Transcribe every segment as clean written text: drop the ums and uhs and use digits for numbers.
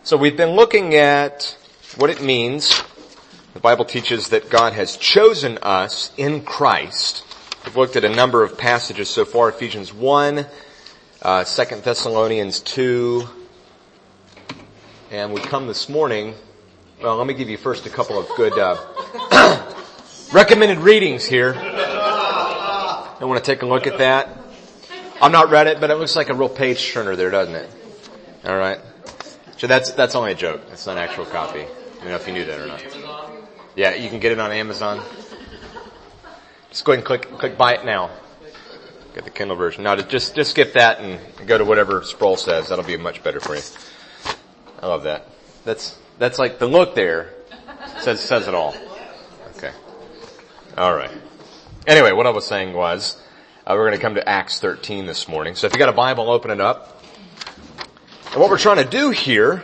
So we've been looking at what it means. The Bible teaches that God has chosen us in Christ. We've looked at a number of passages so far, Ephesians 1, 2 Thessalonians 2, and we come this morning, well, let me give you first a couple of good recommended readings here. I want to take a look at that. I've not read it, but it looks like a real page turner there, doesn't it? All right. So that's only a joke. That's not an actual copy. I don't know if you knew that or not. Yeah, you can get it on Amazon. Just go ahead and click buy it now. Get the Kindle version. Now just skip that and go to whatever Sproul says. That'll be much better for you. I love that. That's like the look there says it all. Okay. All right. Anyway, what I was saying was we're going to come to Acts 13 this morning. So if you got a Bible, open it up. And what we're trying to do here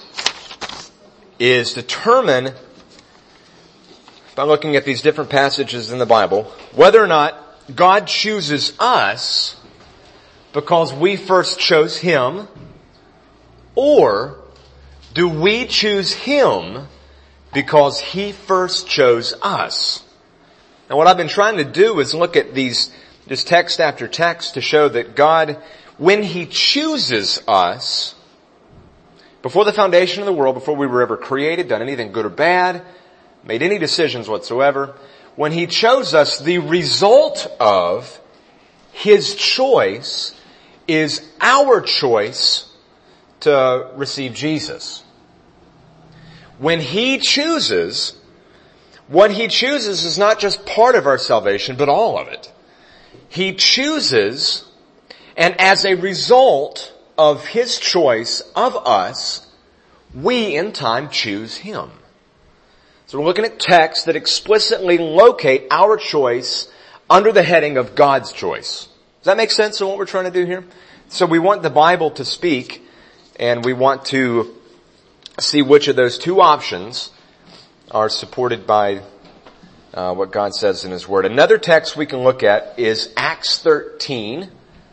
is determine, by looking at these different passages in the Bible, whether or not God chooses us because we first chose Him, or do we choose Him because He first chose us? And what I've been trying to do is look at these, just text after text, to show that God, when He chooses us, before the foundation of the world, before we were ever created, done anything good or bad, made any decisions whatsoever, when He chose us, the result of His choice is our choice to receive Jesus. When He chooses, what He chooses is not just part of our salvation, but all of it. He chooses, and as a result of His choice of us, we in time choose Him. So we're looking at texts that explicitly locate our choice under the heading of God's choice. Does that make sense of what we're trying to do here? So we want the Bible to speak, and we want to see which of those two options are supported by what God says in His Word. Another text we can look at is Acts 13.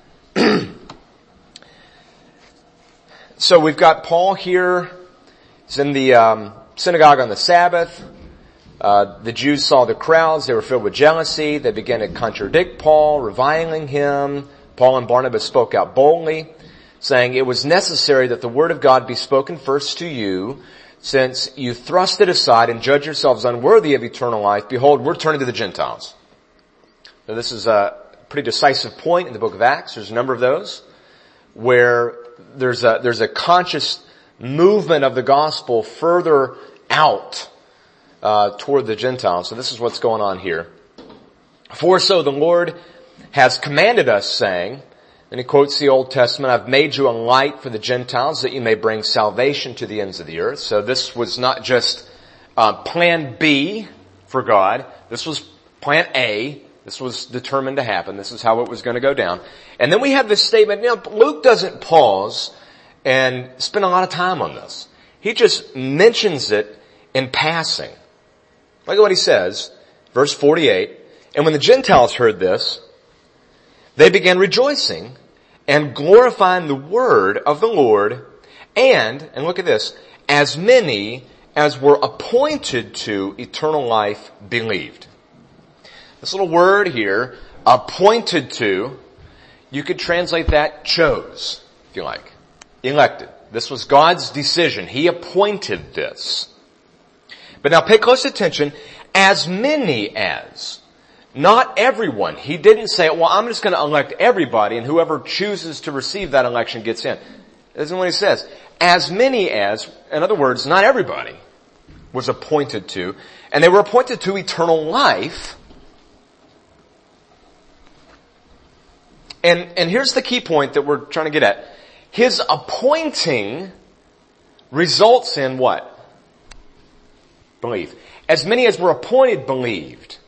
So we've got Paul here. He's in the synagogue on the Sabbath. The Jews saw the crowds. They were filled with jealousy. They began to contradict Paul, reviling him. Paul and Barnabas spoke out boldly, saying, "It was necessary that the word of God be spoken first to you, since you thrust it aside and judge yourselves unworthy of eternal life. Behold, we're turning to the Gentiles." Now, this is a pretty decisive point in the book of Acts. There's a number of those where there's a conscious movement of the gospel further out toward the Gentiles. So this is what's going on here. "For so the Lord has commanded us, saying," and he quotes the Old Testament, "I've made you a light for the Gentiles, that you may bring salvation to the ends of the earth." So this was not just plan B for God. This was plan A. This was determined to happen. This is how it was going to go down. And then we have this statement. Luke doesn't pause and spend a lot of time on this. He just mentions it in passing. Look at what he says, verse 48. "And when the Gentiles heard this, they began rejoicing and glorifying the word of the Lord, and look at this, as many as were appointed to eternal life believed." This little word here, appointed to, you could translate that chose, if you like. Elected. This was God's decision. He appointed this. But now pay close attention. As many as. Not everyone. He didn't say, well, I'm just going to elect everybody, and whoever chooses to receive that election gets in. That isn't what he says. As many as, in other words, not everybody was appointed to, and they were appointed to eternal life. And here's the key point that we're trying to get at. His appointing results in what? Belief. As many as were appointed believed.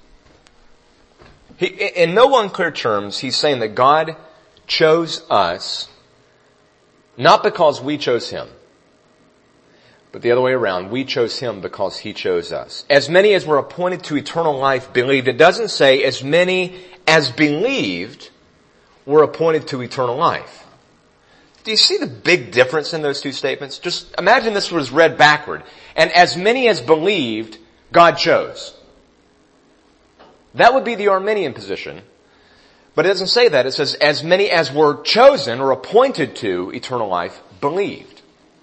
In no unclear terms, he's saying that God chose us not because we chose Him, but the other way around. We chose Him because He chose us. As many as were appointed to eternal life believed. It doesn't say as many as believed were appointed to eternal life. Do you see the big difference in those two statements? Just imagine this was read backward. And as many as believed, God chose. That would be the Arminian position. But it doesn't say that. It says, as many as were chosen or appointed to eternal life believed.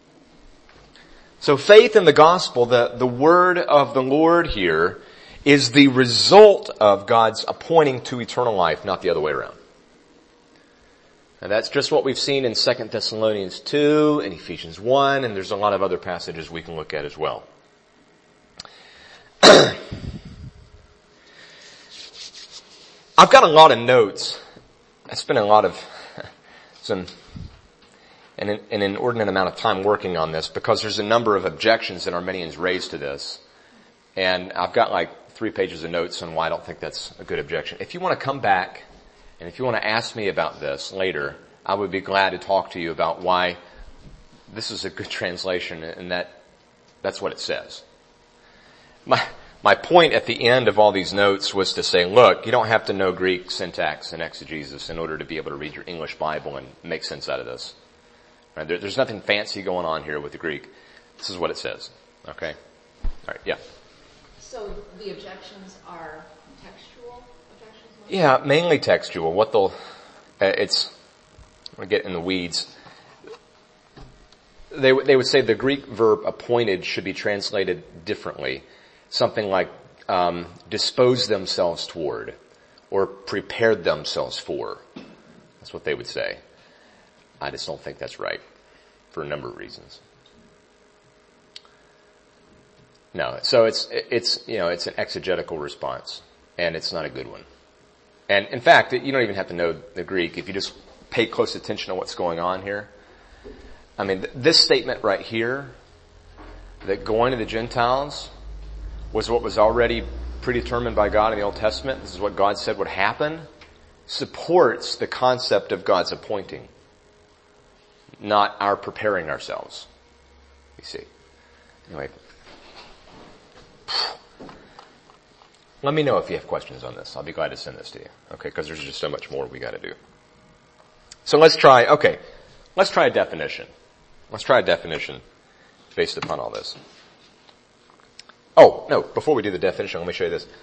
So faith in the gospel, the word of the Lord here, is the result of God's appointing to eternal life, not the other way around. And that's just what we've seen in 2 Thessalonians 2 and Ephesians 1, and there's a lot of other passages we can look at as well. I've got a lot of notes. I spent an inordinate amount of time working on this because there's a number of objections that Arminians raise to this. And I've got like 3 pages of notes on why I don't think that's a good objection. If you want to come back and if you want to ask me about this later, I would be glad to talk to you about why this is a good translation and that's what it says. My point at the end of all these notes was to say, look, you don't have to know Greek syntax and exegesis in order to be able to read your English Bible and make sense out of this. Right? There's nothing fancy going on here with the Greek. This is what it says. Okay? All right, yeah. So the objections are textual objections? Yeah, mainly textual. What they'll, I'm going to get in the weeds. They would say the Greek verb appointed should be translated differently. Something like, dispose themselves toward, or prepared themselves for. That's what they would say. I just don't think that's right for a number of reasons. No, so it's an exegetical response, and it's not a good one. And in fact, you don't even have to know the Greek if you just pay close attention to what's going on here. I mean, this statement right here, that going to the Gentiles was what was already predetermined by God in the Old Testament, this is what God said would happen, supports the concept of God's appointing, not our preparing ourselves. You see. Anyway. Let me know if you have questions on this. I'll be glad to send this to you. Okay, because there's just so much more we gotta do. So let's try a definition. Let's try a definition based upon all this. Oh, no, before we do the definition, let me show you this.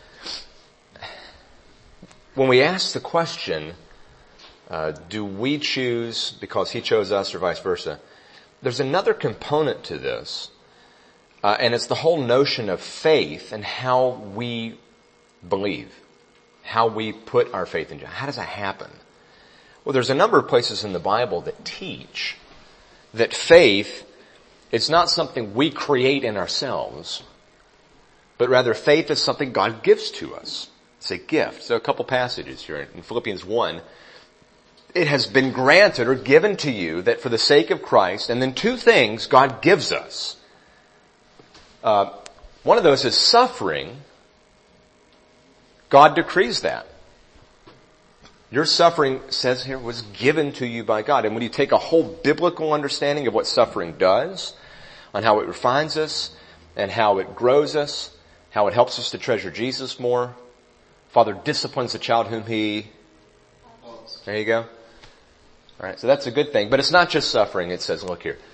When we ask the question, do we choose because he chose us or vice versa, there's another component to this, and it's the whole notion of faith and how we believe, how we put our faith in God. How does that happen? Well, there's a number of places in the Bible that teach that faith is not something we create in ourselves, but rather faith is something God gives to us. It's a gift. So a couple passages here in Philippians 1. It has been granted or given to you that for the sake of Christ, and then 2 things God gives us. One of those is suffering. God decrees that. Your suffering, says here, was given to you by God. And when you take a whole biblical understanding of what suffering does, on how it refines us, and how it grows us, how it helps us to treasure Jesus more. Father disciplines the child whom he... There you go. Alright, so that's a good thing. But it's not just suffering. It says, look here.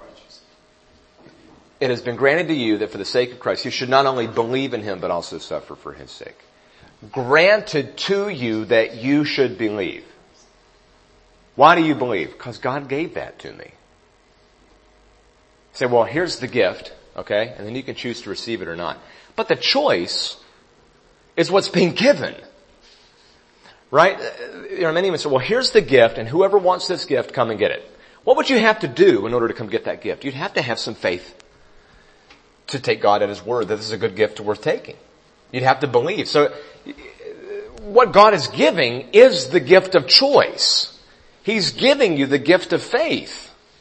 It has been granted to you that for the sake of Christ, you should not only believe in him, but also suffer for his sake. Granted to you that you should believe. Why do you believe? Because God gave that to me. You say, well, here's the gift, okay? And then you can choose to receive it or not. But the choice is what's being given. Right? Many would say, well, here's the gift, and whoever wants this gift, come and get it. What would you have to do in order to come get that gift? You'd have to have some faith to take God at his word that this is a good gift worth taking. You'd have to believe. So what God is giving is the gift of choice. He's giving you the gift of faith.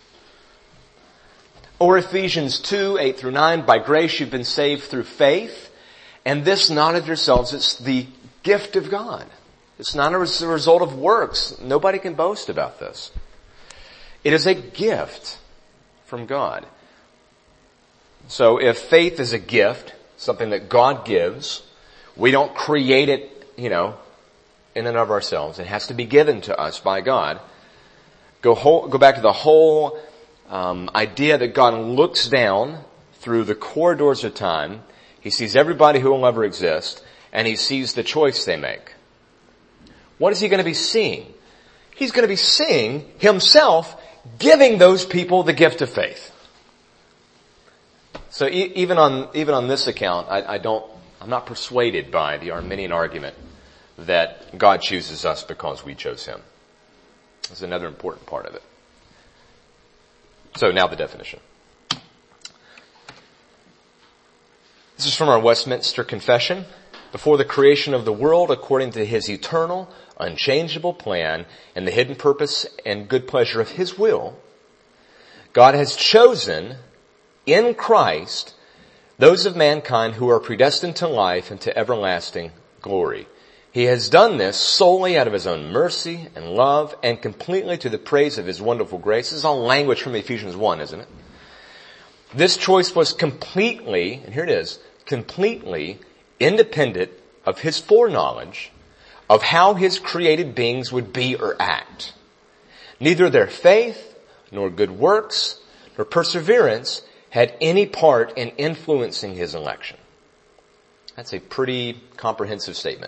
Or Ephesians 2, 8 through 9, by grace you've been saved through faith, and this not of yourselves, it's the gift of God. It's not a result of works. Nobody can boast about this. It is a gift from God. So if faith is a gift, something that God gives, we don't create it, in and of ourselves. It has to be given to us by God. Go back to the whole idea that God looks down through the corridors of time. He sees everybody who will ever exist, and he sees the choice they make. What is he going to be seeing? He's going to be seeing himself giving those people the gift of faith. So even on this account, I'm not persuaded by the Arminian argument that God chooses us because we chose him. That's another important part of it. So now the definition. This is from our Westminster Confession. Before the creation of the world, according to his eternal, unchangeable plan and the hidden purpose and good pleasure of his will, God has chosen in Christ those of mankind who are predestined to life and to everlasting glory. He has done this solely out of his own mercy and love and completely to the praise of his wonderful grace. This is all language from Ephesians 1, isn't it? This choice was completely, and here it is, completely independent of his foreknowledge of how his created beings would be or act. Neither their faith, nor good works, nor perseverance had any part in influencing his election. That's a pretty comprehensive statement.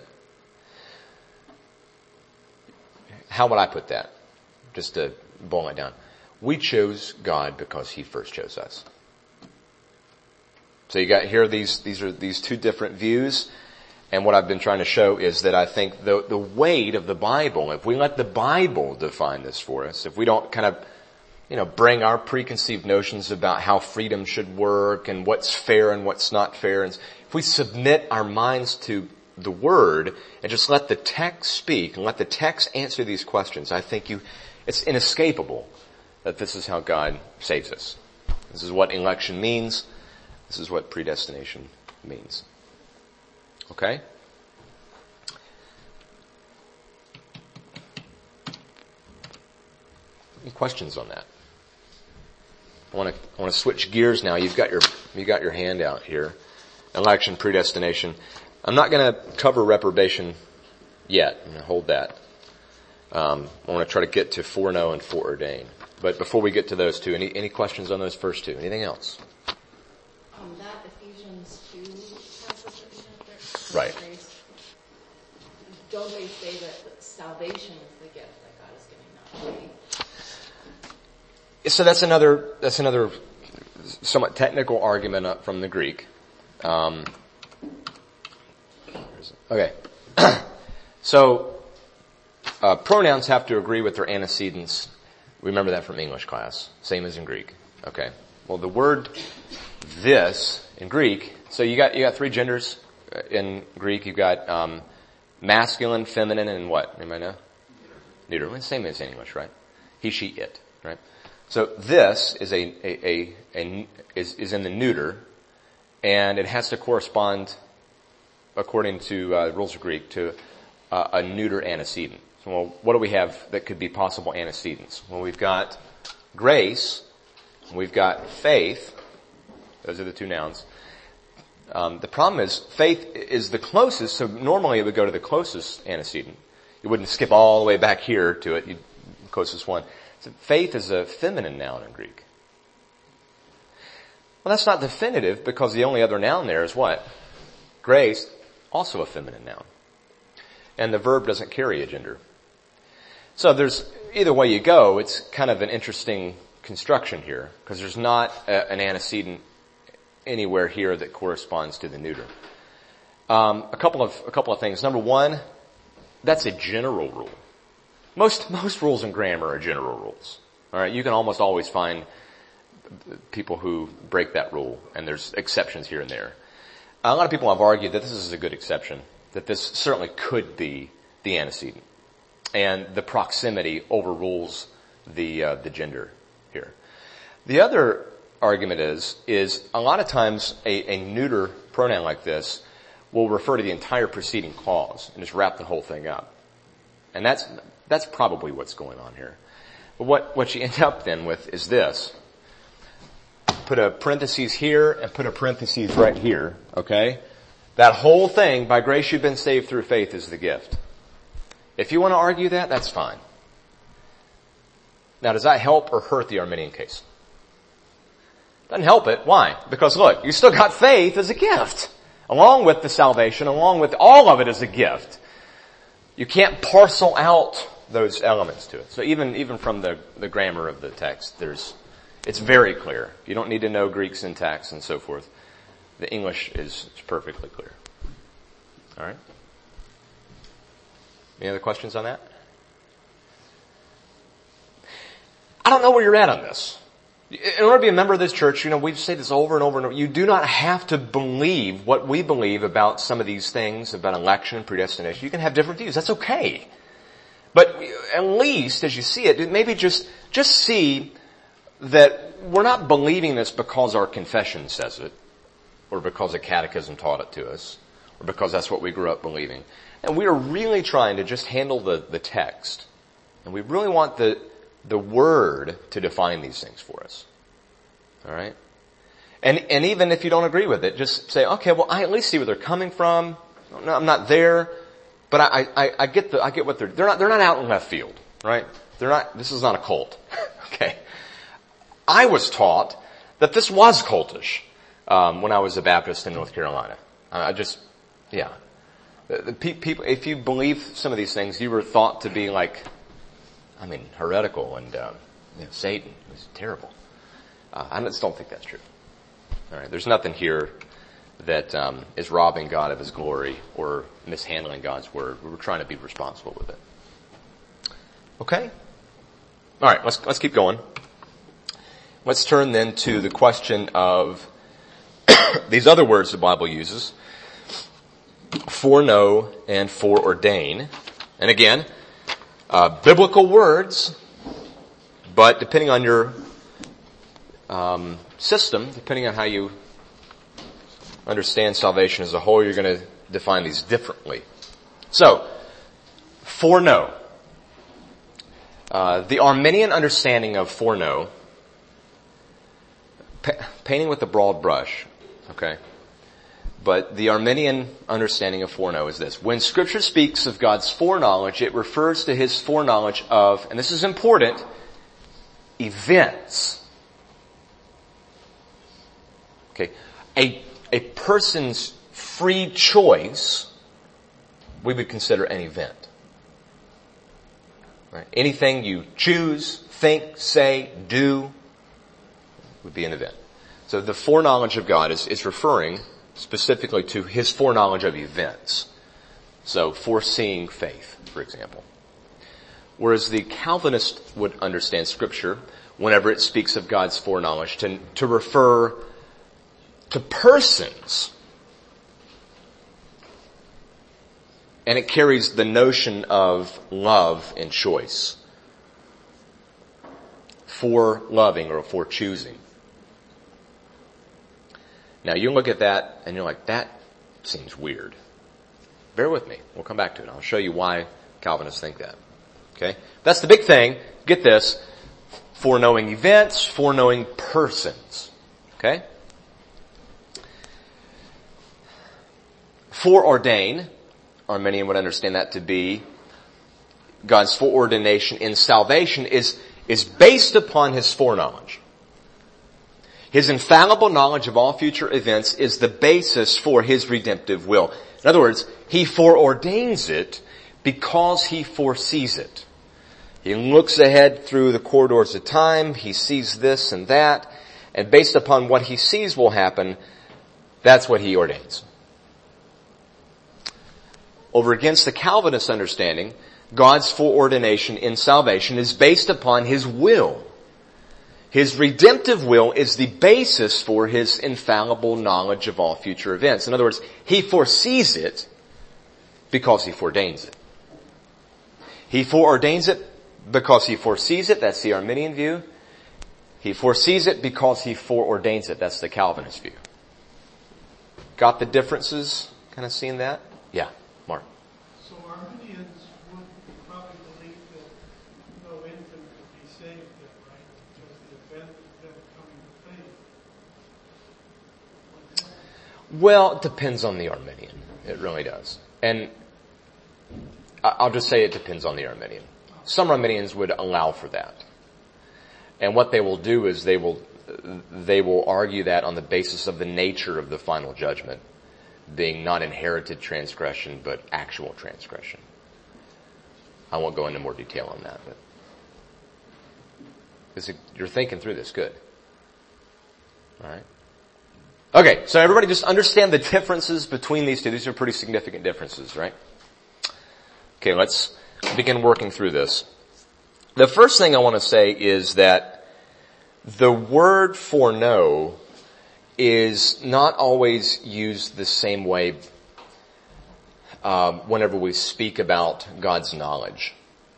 How would I put that? Just to boil it down. We chose God because he first chose us. So you got here these two different views, and what I've been trying to show is that I think the weight of the Bible, if we let the Bible define this for us, if we don't kind of, bring our preconceived notions about how freedom should work and what's fair and what's not fair, and if we submit our minds to the Word and just let the text speak and let the text answer these questions, I think it's inescapable that this is how God saves us. This is what election means. This is what predestination means. Okay? Any questions on that? I want to switch gears now. You got your hand out here. Election, predestination. I'm not going to cover reprobation yet. I'm going to hold that. I want to try to get to foreknow and foreordain. But before we get to those two, any questions on those first two? Anything else? That Ephesians 2 passage that you have there. Right. Don't they say that salvation is the gift that God is giving, not faith? So that's another somewhat technical argument from the Greek. Okay. So, pronouns have to agree with their antecedents. Remember that from English class. Same as in Greek. Okay. Well, the word this in Greek, so you got three genders in Greek. You've got, masculine, feminine, and what? Anybody know? Neuter. Well, same as in English, right? He, she, it, right? So this is is in the neuter, and it has to correspond, according to rules of Greek, to a neuter antecedent. So, well, what do we have that could be possible antecedents? Well, we've got grace, we've got faith. Those are the two nouns. The problem is faith is the closest, so normally it would go to the closest antecedent. You wouldn't skip all the way back here to it, closest one. So faith is a feminine noun in Greek. Well, that's not definitive because the only other noun there is what? Grace, also a feminine noun. And the verb doesn't carry a gender. So there's, either way you go, it's kind of an interesting construction here because there's not an antecedent anywhere here that corresponds to the neuter. A couple of things. Number one, that's a general rule. Most rules in grammar are general rules. All right, you can almost always find people who break that rule, and there's exceptions here and there. A lot of people have argued that this is a good exception, that this certainly could be the antecedent, and the proximity overrules the gender here. The other argument is a lot of times a neuter pronoun like this will refer to the entire preceding clause and just wrap the whole thing up. And that's probably what's going on here. But what you end up then with is this. Put a parenthesis here and put a parenthesis right here, okay? That whole thing, by grace you've been saved through faith, is the gift. If you want to argue that, that's fine. Now, does that help or hurt the Arminian case? Doesn't help it. Why? Because look, you still got faith as a gift. Along with the salvation, along with all of it as a gift. You can't parcel out those elements to it. So even from the grammar of the text, it's very clear. You don't need to know Greek syntax and so forth. The English is perfectly clear. Alright? Any other questions on that? I don't know where you're at on this. In order to be a member of this church, we say this over and over and over. You do not have to believe what we believe about some of these things, about election and predestination. You can have different views. That's okay. But at least, as you see it, maybe just see that we're not believing this because our confession says it, or because a catechism taught it to us, or because that's what we grew up believing. And we are really trying to just handle the text. And we really want the Word to define these things for us. Alright? And even if you don't agree with it, just say, okay, well, I at least see where they're coming from. No, I'm not there, but I get what they're not out in left field, right? This is not a cult. Okay. I was taught that this was cultish, when I was a Baptist in North Carolina. People, if you believe some of these things, you were thought to be heretical and, Satan was terrible. I just don't think that's true. Alright, there's nothing here that, is robbing God of His glory or mishandling God's Word. We're trying to be responsible with it. Okay? Alright, let's keep going. Let's turn then to the question of these other words the Bible uses. Foreknow and foreordain. And again, biblical words, but depending on your system, depending on how you understand salvation as a whole, you're going to define these differently. So, foreknow. The Arminian understanding of foreknow, painting with a broad brush, okay? But the Arminian understanding of foreknow is this. When Scripture speaks of God's foreknowledge, it refers to His foreknowledge of, and this is important, events. Okay. A person's free choice, we would consider an event. Right? Anything you choose, think, say, do, would be an event. So the foreknowledge of God is referring specifically to His foreknowledge of events. So foreseeing faith, for example. Whereas the Calvinist would understand Scripture, whenever it speaks of God's foreknowledge, to refer to persons. And it carries the notion of love and choice. For loving or for choosing. Now you look at that and you're like, that seems weird. Bear with me. We'll come back to it. I'll show you why Calvinists think that. Okay? That's the big thing. Get this. Foreknowing events, foreknowing persons. Okay? Foreordain, Arminian would understand that to be God's foreordination in salvation is based upon His foreknowledge. His infallible knowledge of all future events is the basis for His redemptive will. In other words, He foreordains it because He foresees it. He looks ahead through the corridors of time, He sees this and that, and based upon what He sees will happen, that's what He ordains. Over against the Calvinist understanding, God's foreordination in salvation is based upon His will. His redemptive will is the basis for His infallible knowledge of all future events. In other words, He foresees it because He foreordains it. He foreordains it because He foresees it. That's the Arminian view. He foresees it because He foreordains it. That's the Calvinist view. Got the differences? Kind of seeing that? Yeah, Mark. So Arminians would probably believe that no infant could be saved yet, right? Because the event of them coming to faith. Well, it depends on the Arminian. It really does. And I'll just say it depends on the Arminian. Some Arminians would allow for that. And what they will do is they will argue that on the basis of the nature of the final judgment being not inherited transgression, but actual transgression. I won't go into more detail on that, but you're thinking through this. Good. All right. Okay, so everybody just understand the differences between these two. These are pretty significant differences, right? Okay, let's begin working through this. The first thing I want to say is that the word foreknow is not always used the same way whenever we speak about God's knowledge.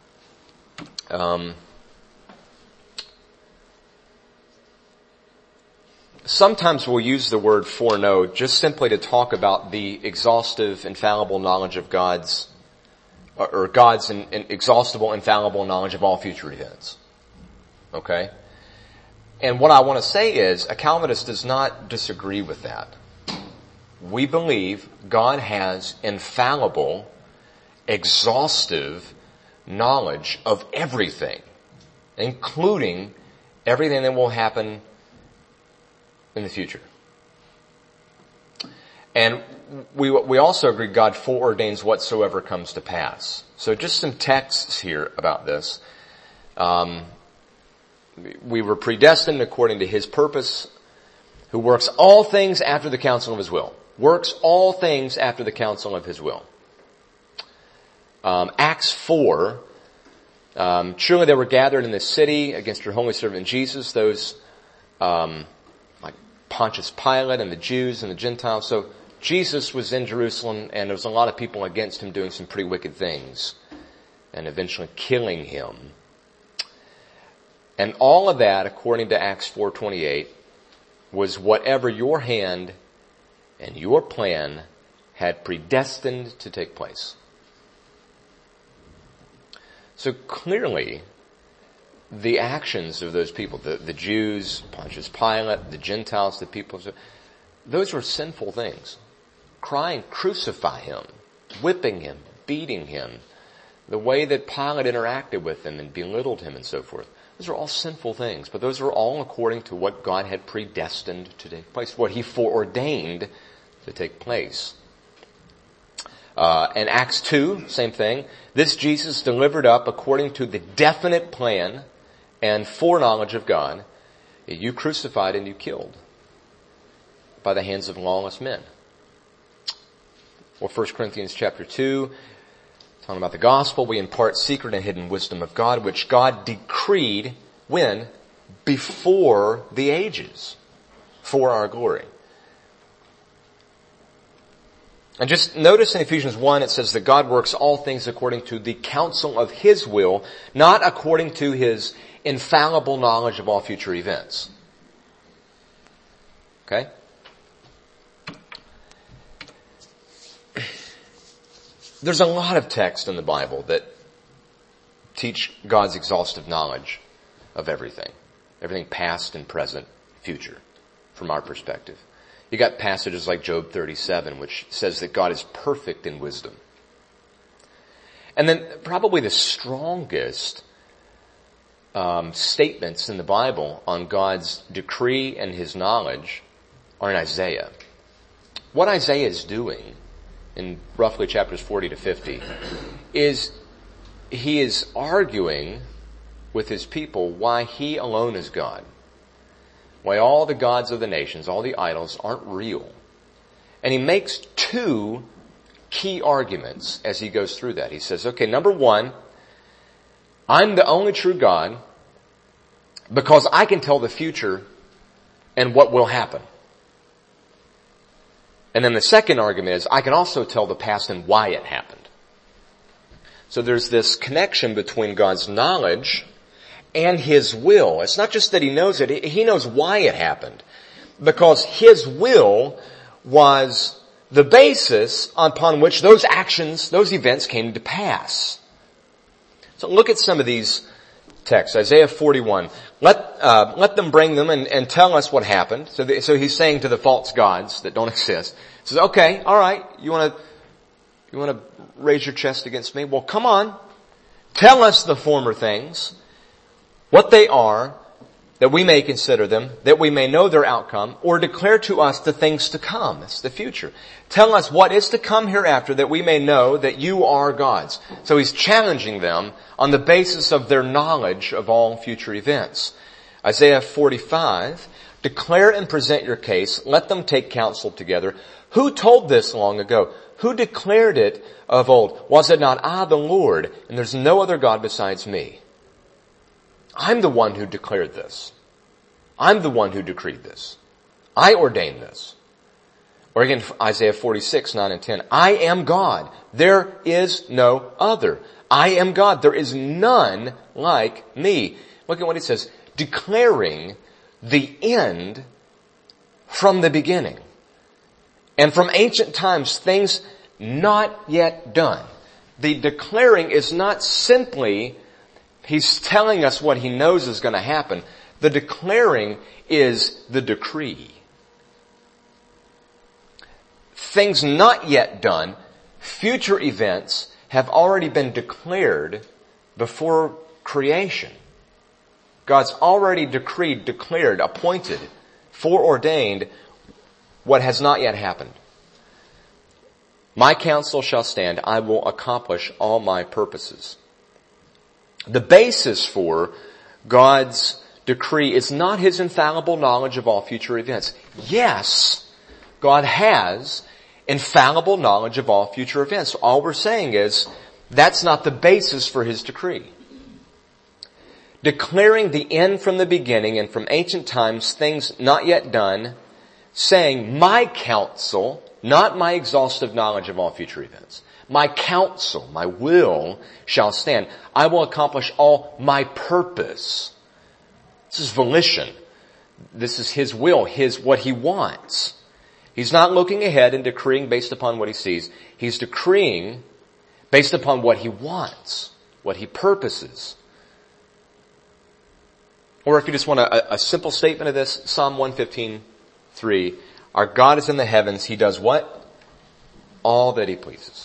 Sometimes we'll use the word foreknow just simply to talk about the exhaustive, infallible knowledge of God's exhaustible, infallible knowledge of all future events. Okay? And what I want to say is, a Calvinist does not disagree with that. We believe God has infallible, exhaustive knowledge of everything, including everything that will happen in the future. And we also agree God foreordains whatsoever comes to pass. So just some texts here about this. We were predestined according to His purpose, who works all things after the counsel of His will. Works all things after the counsel of His will. Acts 4, surely they were gathered in the city against your holy servant Jesus, those like Pontius Pilate and the Jews and the Gentiles. So Jesus was in Jerusalem, and there was a lot of people against Him doing some pretty wicked things and eventually killing Him. And all of that, according to Acts 4:28, was whatever your hand and your plan had predestined to take place. So clearly, the actions of those people, the Jews, Pontius Pilate, the Gentiles, the people, those were sinful things. Crying, crucify Him, whipping Him, beating Him, the way that Pilate interacted with Him and belittled Him and so forth. Those are all sinful things, but those are all according to what God had predestined to take place, what He foreordained to take place. And Acts 2, same thing. This Jesus delivered up according to the definite plan and foreknowledge of God, you crucified and you killed by the hands of lawless men. Or 1 Corinthians chapter 2, talking about the gospel, we impart secret and hidden wisdom of God, which God decreed when? Before the ages, for our glory. And just notice in Ephesians 1, it says that God works all things according to the counsel of His will, not according to His infallible knowledge of all future events. Okay? There's a lot of text in the Bible that teach God's exhaustive knowledge of everything. Everything past and present, future, from our perspective. You got passages like Job 37, which says that God is perfect in wisdom. And then probably the strongest statements in the Bible on God's decree and His knowledge are in Isaiah. What Isaiah is doing in roughly chapters 40 to 50 is he is arguing with his people why He alone is God. Why all the gods of the nations, all the idols aren't real. And he makes two key arguments as he goes through that. He says, okay, number one, I'm the only true God because I can tell the future and what will happen. And then the second argument is I can also tell the past and why it happened. So there's this connection between God's knowledge and His will. It's not just that He knows it, He knows why it happened. Because His will was the basis upon which those actions, those events came to pass. So look at some of these texts. Isaiah 41. Let them bring them and tell us what happened. So he's saying to the false gods that don't exist. He says, okay, alright, you wanna raise your chest against me? Well, come on. Tell us the former things, what they are, that we may consider them, that we may know their outcome, or declare to us the things to come. It's the future. Tell us what is to come hereafter, that we may know that you are God's. So he's challenging them on the basis of their knowledge of all future events. Isaiah 45, declare and present your case. Let them take counsel together. Who told this long ago? Who declared it of old? Was it not I, the Lord, and there's no other God besides me? I'm the one who declared this. I'm the one who decreed this. I ordained this. Or again, Isaiah 46, 9 and 10. I am God. There is no other. I am God. There is none like me. Look at what he says. Declaring the end from the beginning. And from ancient times, things not yet done. The declaring is not simply he's telling us what he knows is going to happen. The declaring is the decree. Things not yet done, future events have already been declared before creation. God's already decreed, declared, appointed, foreordained what has not yet happened. My counsel shall stand. I will accomplish all my purposes. The basis for God's decree is not his infallible knowledge of all future events. Yes, God has infallible knowledge of all future events. All we're saying is that's not the basis for his decree. Declaring the end from the beginning and from ancient times things not yet done, saying my counsel, not my exhaustive knowledge of all future events. My counsel, my will shall stand. I will accomplish all my purpose. This is volition. This is his will, what he wants. He's not looking ahead and decreeing based upon what he sees. He's decreeing based upon what he wants, what he purposes. Or if you just want a simple statement of this, Psalm 115:3, our God is in the heavens. He does what? All that he pleases.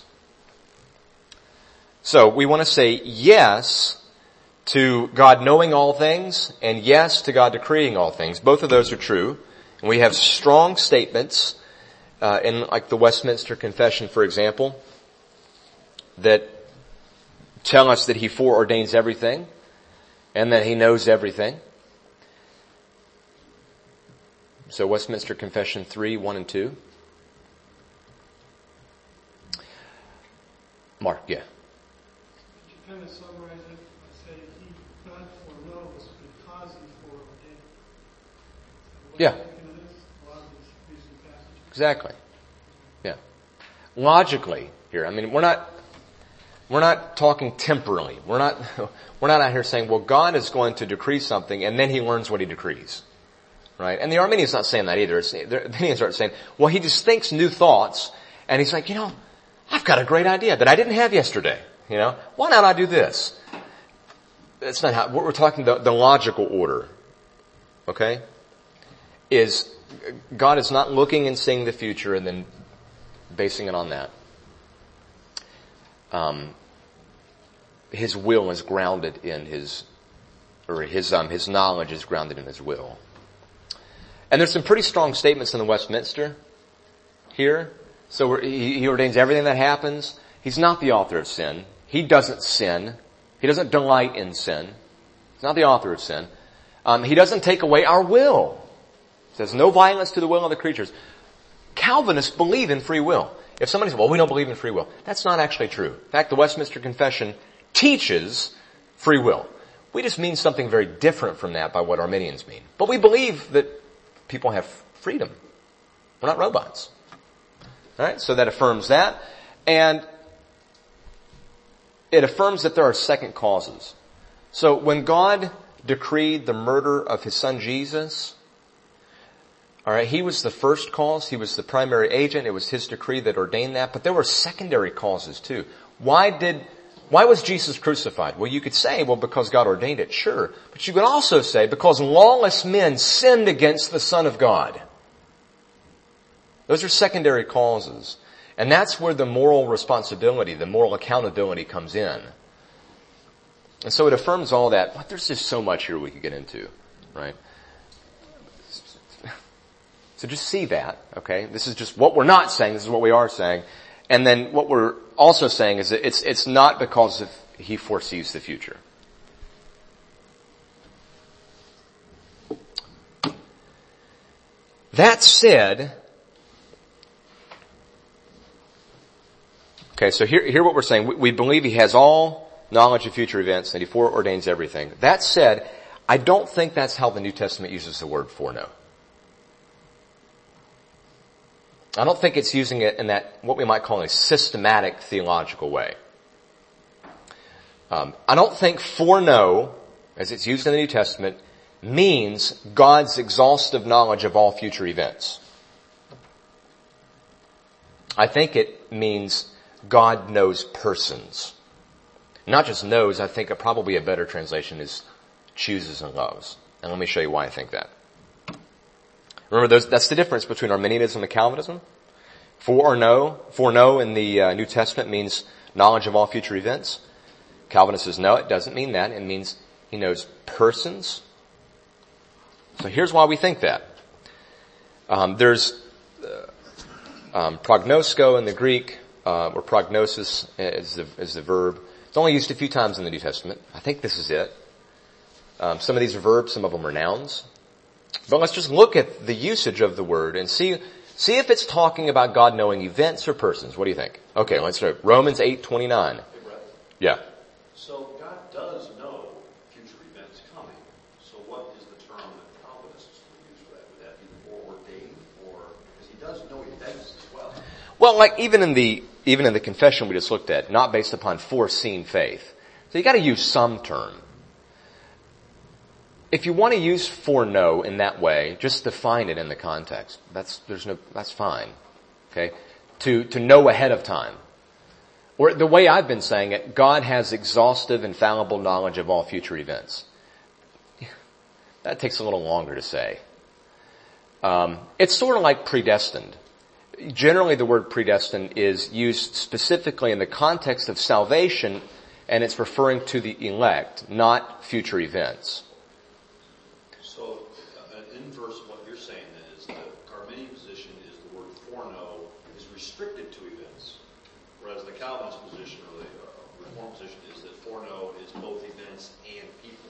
So we want to say yes to God knowing all things and yes to God decreeing all things. Both of those are true. And we have strong statements in like the Westminster Confession, for example, that tell us that he foreordains everything and that he knows everything. So Westminster Confession 3, 1 and 2. Mark, yeah. Kind of summarize it by saying God foreknows because he foreordained. Yeah. Exactly. Yeah. Logically here, I mean, we're not talking temporally. We're not out here saying, well, God is going to decree something and then he learns what he decrees. Right? And the Arminian's not saying that either. The Arminians aren't saying, well, he just thinks new thoughts and he's like, I've got a great idea that I didn't have yesterday. Why not I do this? That's not how, we're talking the logical order. Okay? Is God is not looking and seeing the future and then basing it on that. His will is grounded in his knowledge is grounded in his will. And there's some pretty strong statements in the Westminster here. So he ordains everything that happens. He's not the author of sin. He doesn't sin. He doesn't delight in sin. He's not the author of sin. He doesn't take away our will. It says no violence to the will of the creatures. Calvinists believe in free will. If somebody says, well, we don't believe in free will, that's not actually true. In fact, the Westminster Confession teaches free will. We just mean something very different from that by what Arminians mean. But we believe that people have freedom. We're not robots. Alright, so that affirms that. And it affirms that there are second causes. So when God decreed the murder of his son Jesus, alright, he was the first cause. He was the primary agent. It was his decree that ordained that. But there were secondary causes too. Why was Jesus crucified? Well, you could say, well, because God ordained it, sure. But you could also say, because lawless men sinned against the Son of God. Those are secondary causes. And that's where the moral responsibility, the moral accountability comes in. And so it affirms all that. But there's just so much here we could get into. right? So just see that, okay? This is just what we're not saying, this is what we are saying. And then what we're also saying is that it's not because he foresees the future. That said, okay, so here what we're saying, we believe he has all knowledge of future events and he foreordains everything. That said, I don't think that's how the New Testament uses the word foreknow. I don't think it's using it in that, what we might call a systematic theological way. I don't think foreknow, as it's used in the New Testament, means God's exhaustive knowledge of all future events. I think it means God knows persons. Not just knows, I think probably a better translation is chooses and loves. And let me show you why I think that. Remember, that's the difference between Arminianism and Calvinism. Foreknow in the New Testament means knowledge of all future events. Calvinist says, no, it doesn't mean that. It means he knows persons. So here's why we think that. There's prognosko in the Greek, or prognosis is the verb. It's only used a few times in the New Testament. I think this is it. Some of these are verbs, some of them are nouns. But let's just look at the usage of the word and see if it's talking about God knowing events or persons. What do you think? Okay, let's start. Romans 8:29. Yeah. So God does know future events coming. So what is the term that Calvinists would use for that? Would that be foreordained, or because he does know events as well? Well, like even in the confession we just looked at, not based upon foreseen faith. So you got to use some term. If you want to use foreknow in that way, just define it in the context. That's fine. Okay? To know ahead of time. Or the way I've been saying it, God has exhaustive, infallible knowledge of all future events. That takes a little longer to say. It's sort of like predestined. Generally the word predestined is used specifically in the context of salvation, and it's referring to the elect, not future events. So, in verse, what you're saying then is that Arminian position is the word foreknow is restricted to events, whereas the Calvinist position or the Reformed position is that foreknow is both events and people.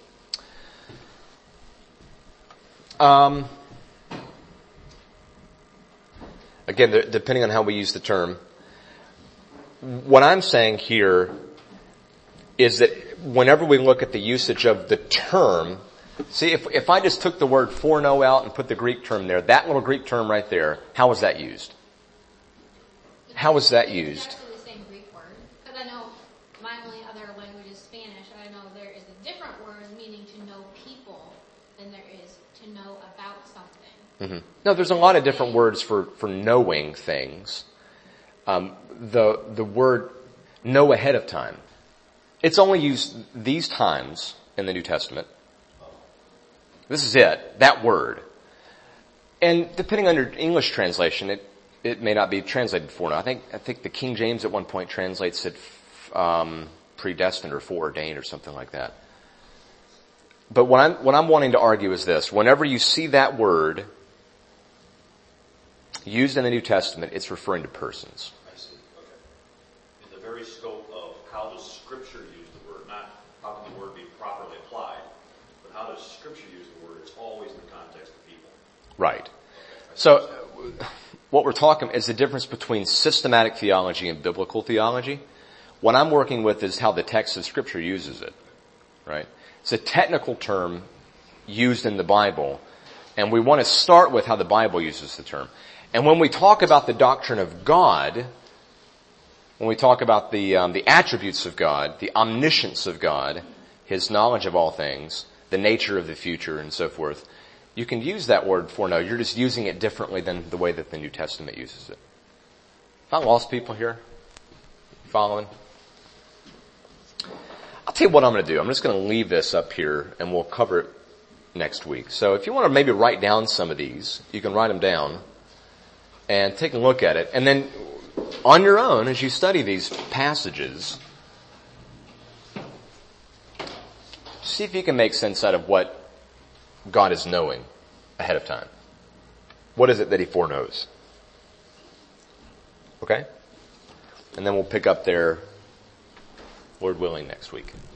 Again, depending on how we use the term, what I'm saying here is that whenever we look at the usage of the term, see, if I just took the word foreknow out and put the Greek term there, that little Greek term right there, how was that used? How was that used? It's actually the same Greek word. Because I know my only other language is Spanish. I know there is a different word meaning to know people than there is to know about something. Mm-hmm. No, there's a lot of different words for knowing things. The word know ahead of time. It's only used these times in the New Testament. This is it, that word. And depending on your English translation, it may not be translated foreknow. I think the King James at one point translates it predestined or foreordained or something like that. But what I'm wanting to argue is this: whenever you see that word used in the New Testament, it's referring to persons. I see. Okay. In the very scope of how does Scripture use the word, not how can the word be properly applied, but how does Scripture use the word? It's always in the context of people. Right. So what we're talking is the difference between systematic theology and biblical theology. What I'm working with is how the text of Scripture uses it. Right? It's a technical term used in the Bible, and we want to start with how the Bible uses the term. And when we talk about the doctrine of God, when we talk about the attributes of God, the omniscience of God, His knowledge of all things, the nature of the future, and so forth, you can use that word foreknow. You're just using it differently than the way that the New Testament uses it. Have I lost people here? Following? I'll tell you what I'm going to do. I'm just going to leave this up here, and we'll cover it next week. So if you want to maybe write down some of these, you can write them down and take a look at it. And then on your own, as you study these passages, see if you can make sense out of what God is knowing ahead of time? What is it that he foreknows? Okay? And then we'll pick up there, Lord willing, next week.